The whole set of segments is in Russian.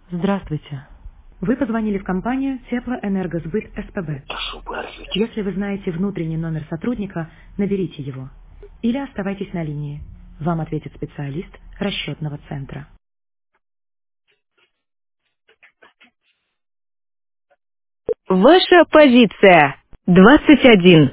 Здравствуйте. Вы позвонили в компанию Теплоэнергосбыт СПБ. Прошу бархить. Если вы знаете внутренний номер сотрудника, наберите его. Или оставайтесь на линии. Вам ответит специалист расчетного центра. Ваша позиция 21.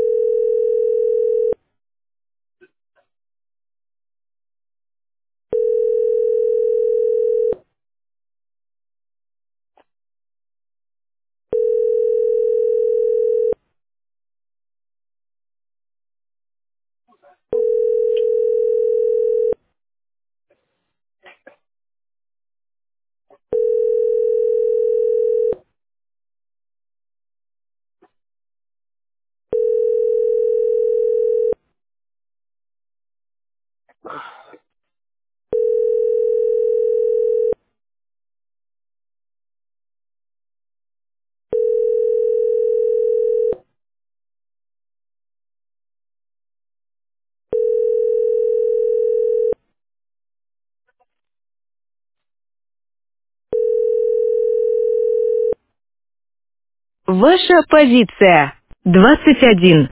Ваша позиция 21.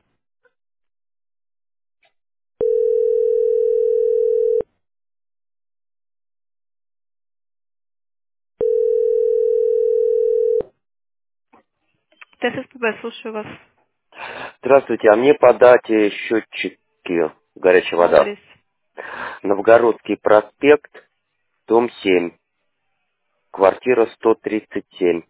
ТССПБ, слушаю вас. Здравствуйте, а мне подать счетчики горячая вода. Адрес. Новгородский проспект, дом 7, квартира 137.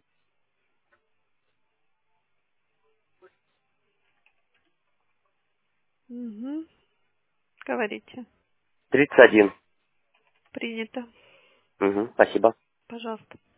Угу. Говорите. 31. Принято. Угу, спасибо. Пожалуйста.